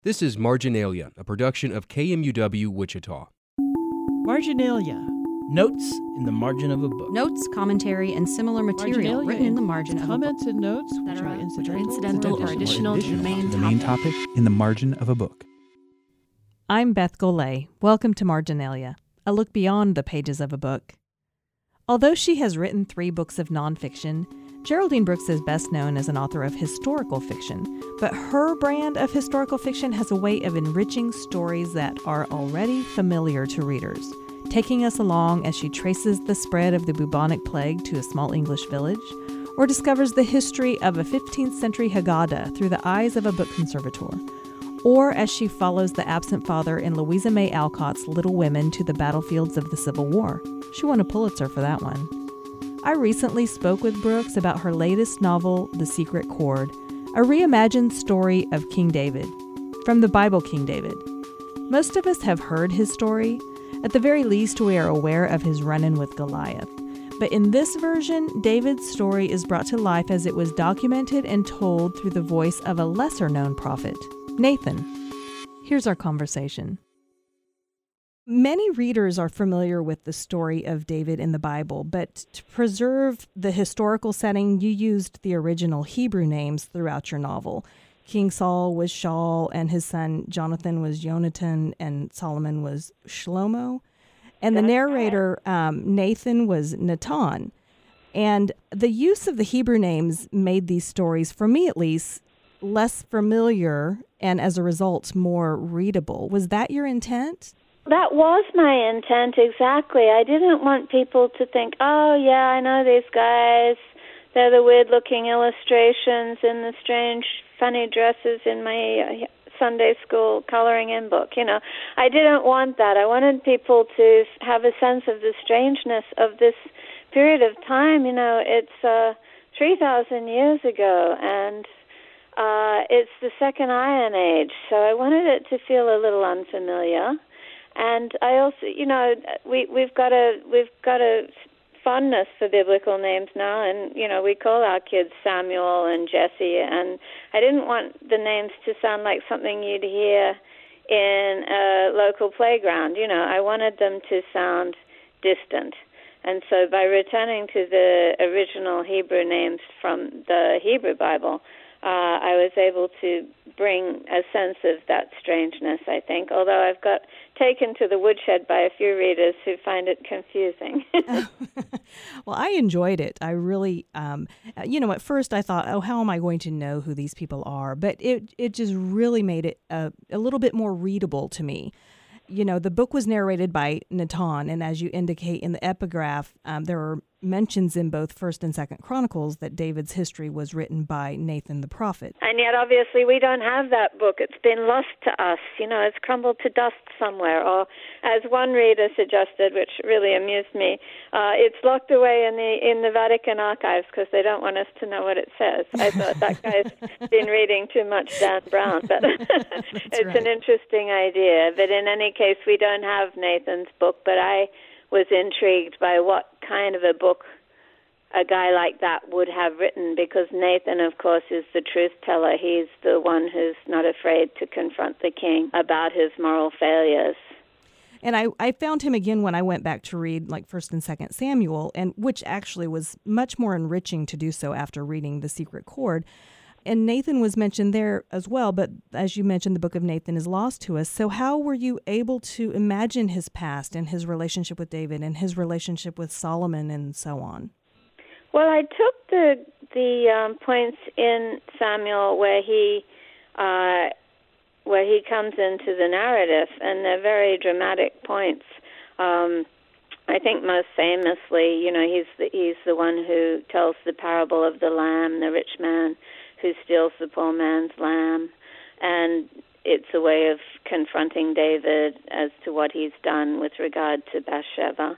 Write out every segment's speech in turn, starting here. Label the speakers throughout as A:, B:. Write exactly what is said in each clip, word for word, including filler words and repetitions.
A: This is Marginalia, a production of K M U W Wichita.
B: Marginalia, notes in the margin of a book.
C: Notes, commentary, and similar material
B: Marginalia
C: written in the margin of a book.
B: Comments and notes
C: that
B: which
C: are,
B: are
C: which
B: incidental,
C: are incidental or additional to the main
D: the main topic in the margin of a book.
E: I'm Beth Golay. Welcome to Marginalia, a look beyond the pages of a book. Although she has written three books of nonfiction, Geraldine Brooks is best known as an author of historical fiction, but her brand of historical fiction has a way of enriching stories that are already familiar to readers, taking us along as she traces the spread of the bubonic plague to a small English village, or discovers the history of a fifteenth century Haggadah through the eyes of a book conservator, or as she follows the absent father in Louisa May Alcott's Little Women to the battlefields of the Civil War. She won a Pulitzer for that one. I recently spoke with Brooks about her latest novel, The Secret Chord, a reimagined story of King David, from the Bible King David. Most of us have heard his story. At the very least, we are aware of his run-in with Goliath. But in this version, David's story is brought to life as it was documented and told through the voice of a lesser-known prophet, Nathan. Here's our conversation. Many readers are familiar with the story of David in the Bible, but to preserve the historical setting, you used the original Hebrew names throughout your novel. King Saul was Shaul, and his son Jonathan was Jonathan, and Solomon was Shlomo. And the narrator, um, Nathan, was Natan. And the use of the Hebrew names made these stories, for me at least, less familiar and as a result more readable. Was that your intent?
F: That was my intent, exactly. I didn't want people to think, oh, yeah, I know these guys. They're the weird-looking illustrations and the strange, funny dresses in my Sunday school coloring-in book. You know, I didn't want that. I wanted people to have a sense of the strangeness of this period of time. You know, it's uh, three thousand years ago, and uh, it's the Second Iron Age, so I wanted it to feel a little unfamiliar. And I also, you know, we we've got a we've got a fondness for biblical names now, and you know, we call our kids Samuel and Jesse, and I didn't want the names to sound like something you'd hear in a local playground. You know, I wanted them to sound distant, and so by returning to the original Hebrew names from the Hebrew Bible, Uh, I was able to bring a sense of that strangeness, I think, although I've got taken to the woodshed by a few readers who find it confusing.
E: Well, I enjoyed it. I really, um, you know, at first I thought, oh, how am I going to know who these people are? But it, it just really made it a, a little bit more readable to me. You know, the book was narrated by Natan, and as you indicate in the epigraph, um, there are mentions in both First and Second Chronicles that David's history was written by Nathan the prophet.
F: And yet, obviously, we don't have that book. It's been lost to us. You know, it's crumbled to dust somewhere. Or, as one reader suggested, which really amused me, uh, it's locked away in the in the Vatican archives because they don't want us to know what it says. I thought that guy's been reading too much Dan Brown, but it's
E: right.
F: An interesting idea. But in any case, we don't have Nathan's book, but I was intrigued by what kind of a book a guy like that would have written, because Nathan, of course, is the truth teller. He's the one who's not afraid to confront the king about his moral failures.
E: And I, I found him again when I went back to read like First and Second Samuel, and which actually was much more enriching to do so after reading The Secret Chord. And Nathan was mentioned there as well, but as you mentioned, the book of Nathan is lost to us. So how were you able to imagine his past and his relationship with David and his relationship with Solomon and so on?
F: Well, I took the the um, points in Samuel where he uh, where he comes into the narrative, and they're very dramatic points. Um, I think most famously, you know, he's the, he's the one who tells the parable of the lamb, the rich man who steals the poor man's lamb, and it's a way of confronting David as to what he's done with regard to Bathsheba.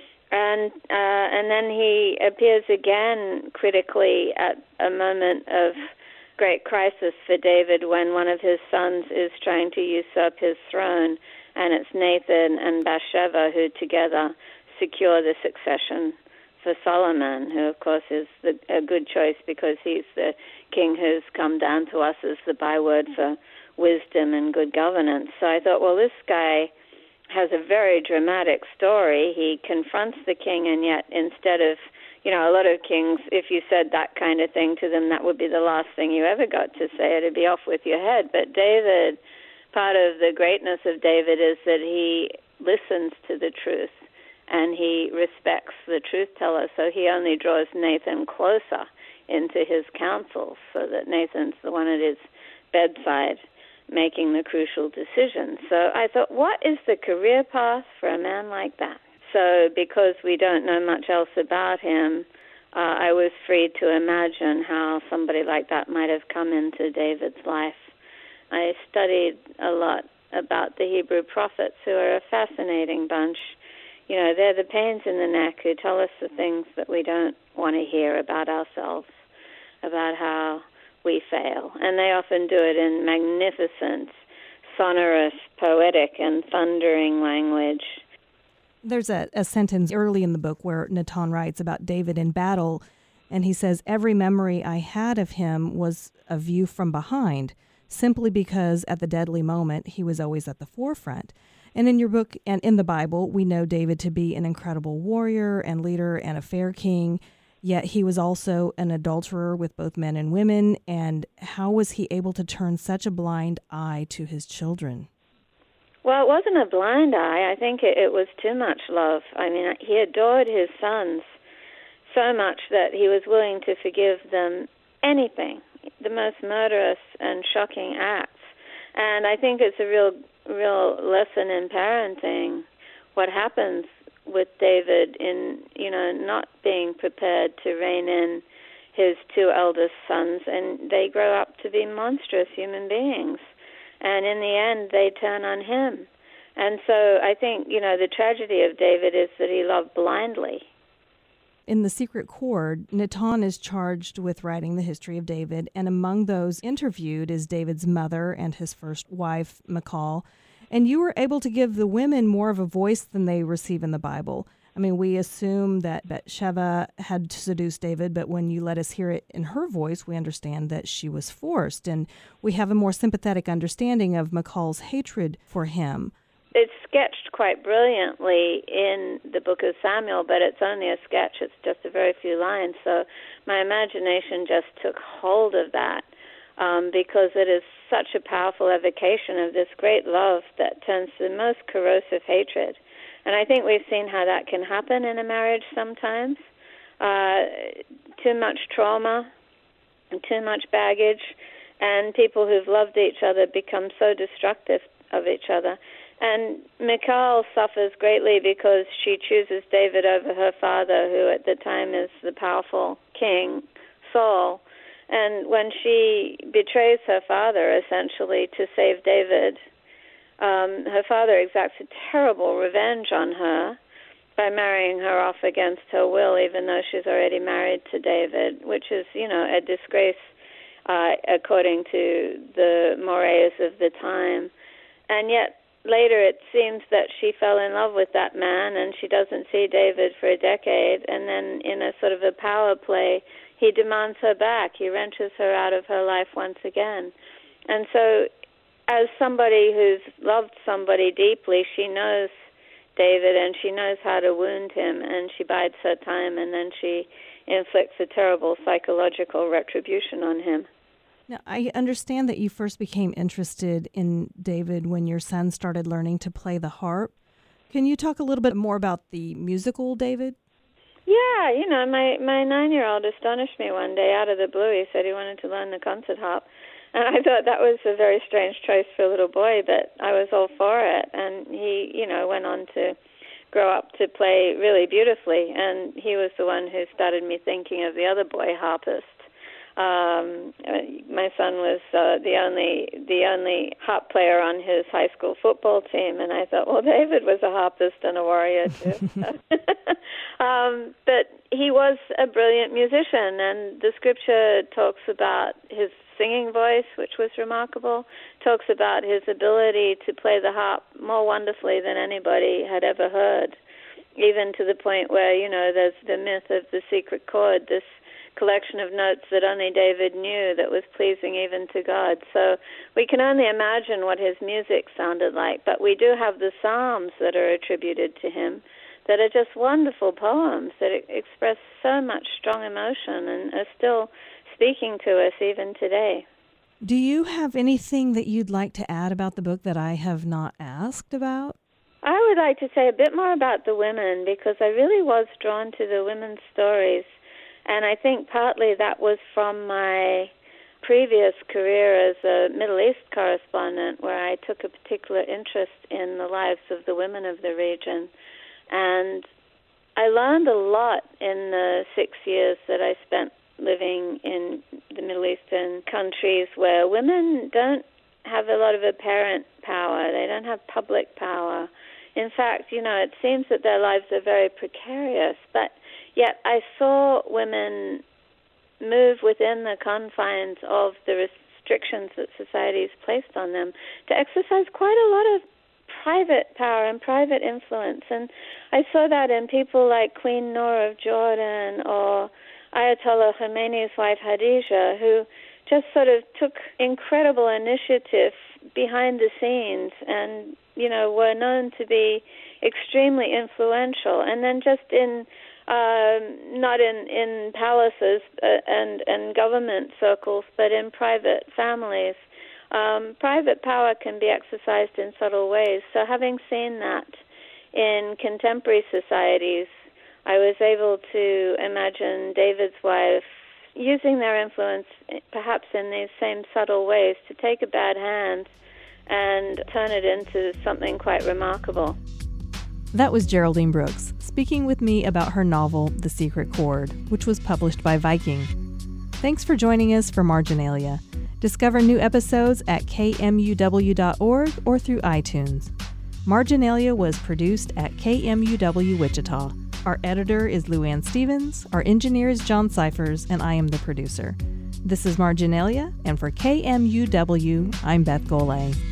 F: And uh, and then he appears again critically at a moment of great crisis for David when one of his sons is trying to usurp his throne, and it's Nathan and Bathsheba who together secure the succession for Solomon, who, of course, is the, a good choice because he's the king who's come down to us as the byword for wisdom and good governance. So I thought, well, this guy has a very dramatic story. He confronts the king, and yet instead of, you know, a lot of kings, if you said that kind of thing to them, that would be the last thing you ever got to say. It'd be off with your head. But David, part of the greatness of David is that he listens to the truth, and he respects the truth teller. So he only draws Nathan closer into his counsels, so that Nathan's the one at his bedside making the crucial decision. So I thought, what is the career path for a man like that? So because we don't know much else about him, uh, I was free to imagine how somebody like that might have come into David's life. I studied a lot about the Hebrew prophets, who are a fascinating bunch. You know, they're the pains in the neck who tell us the things that we don't want to hear about ourselves, about how we fail. And they often do it in magnificent, sonorous, poetic, and thundering language.
E: There's a, a sentence early in the book where Natan writes about David in battle, and he says, "Every memory I had of him was a view from behind, simply because at the deadly moment he was always at the forefront." And in your book and in the Bible, we know David to be an incredible warrior and leader and a fair king, yet he was also an adulterer with both men and women. And how was he able to turn such a blind eye to his children?
F: Well, it wasn't a blind eye. I think it, it was too much love. I mean, he adored his sons so much that he was willing to forgive them anything, the most murderous and shocking acts. And I think it's a real, real lesson in parenting, what happens with David in, you know, not being prepared to rein in his two eldest sons, and they grow up to be monstrous human beings. And in the end, they turn on him. And so I think, you know, the tragedy of David is that he loved blindly.
E: In The Secret Chord, Natan is charged with writing the history of David, and among those interviewed is David's mother and his first wife, Michal. And you were able to give the women more of a voice than they receive in the Bible. I mean, we assume that Bathsheba had seduced David, but when you let us hear it in her voice, we understand that she was forced, and we have a more sympathetic understanding of Michal's hatred for him.
F: It's sketched quite brilliantly in the book of Samuel, but it's only a sketch. It's just a very few lines. So my imagination just took hold of that um, because it is such a powerful evocation of this great love that turns to the most corrosive hatred. And I think we've seen how that can happen in a marriage sometimes. Uh, too much trauma, too much baggage, and people who've loved each other become so destructive of each other. And Michal suffers greatly because she chooses David over her father, who at the time is the powerful king, Saul. And when she betrays her father, essentially, to save David, um, her father exacts a terrible revenge on her by marrying her off against her will, even though she's already married to David, which is, you know, a disgrace uh, according to the mores of the time. And yet, later, it seems that she fell in love with that man, and she doesn't see David for a decade. And then in a sort of a power play, he demands her back. He wrenches her out of her life once again. And so as somebody who's loved somebody deeply, she knows David, and she knows how to wound him, and she bides her time, and then she inflicts a terrible psychological retribution on him.
E: Now, I understand that you first became interested in David when your son started learning to play the harp. Can you talk a little bit more about the musical David?
F: Yeah, you know, my, my nine-year-old astonished me one day out of the blue. He said he wanted to learn the concert harp. And I thought that was a very strange choice for a little boy, but I was all for it. And he, you know, went on to grow up to play really beautifully. And he was the one who started me thinking of the other boy harpist. Um, my son was uh, the only the only harp player on his high school football team, and I thought, well, David was a harpist and a warrior too. um, but he was a brilliant musician, and the scripture talks about his singing voice, which was remarkable, talks about his ability to play the harp more wonderfully than anybody had ever heard, even to the point where, you know, there's the myth of the secret chord, this collection of notes that only David knew that was pleasing even to God. So we can only imagine what his music sounded like, but we do have the Psalms that are attributed to him that are just wonderful poems that express so much strong emotion and are still speaking to us even today.
E: Do you have anything that you'd like to add about the book that I have not asked about?
F: I would like to say a bit more about the women, because I really was drawn to the women's stories. And I think partly that was from my previous career as a Middle East correspondent, where I took a particular interest in the lives of the women of the region. And I learned a lot in the six years that I spent living in the Middle Eastern countries, where women don't have a lot of apparent power. They don't have public power. In fact, you know, it seems that their lives are very precarious, but yet I saw women move within the confines of the restrictions that society's placed on them to exercise quite a lot of private power and private influence. And I saw that in people like Queen Noor of Jordan or Ayatollah Khomeini's wife Khadija, who just sort of took incredible initiative behind the scenes and, you know, were known to be extremely influential. And then just in, um, not in, in palaces uh, and, and government circles, but in private families. Um, private power can be exercised in subtle ways. So having seen that in contemporary societies, I was able to imagine David's wife using their influence perhaps in these same subtle ways to take a bad hand and turn it into something quite remarkable.
E: That was Geraldine Brooks speaking with me about her novel, The Secret Chord, which was published by Viking. Thanks for joining us for Marginalia. Discover new episodes at k m u w dot org or through iTunes. Marginalia was produced at K M U W Wichita. Our editor is Luann Stevens, our engineer is John Cyphers, and I am the producer. This is Marginalia, and for K M U W, I'm Beth Golay.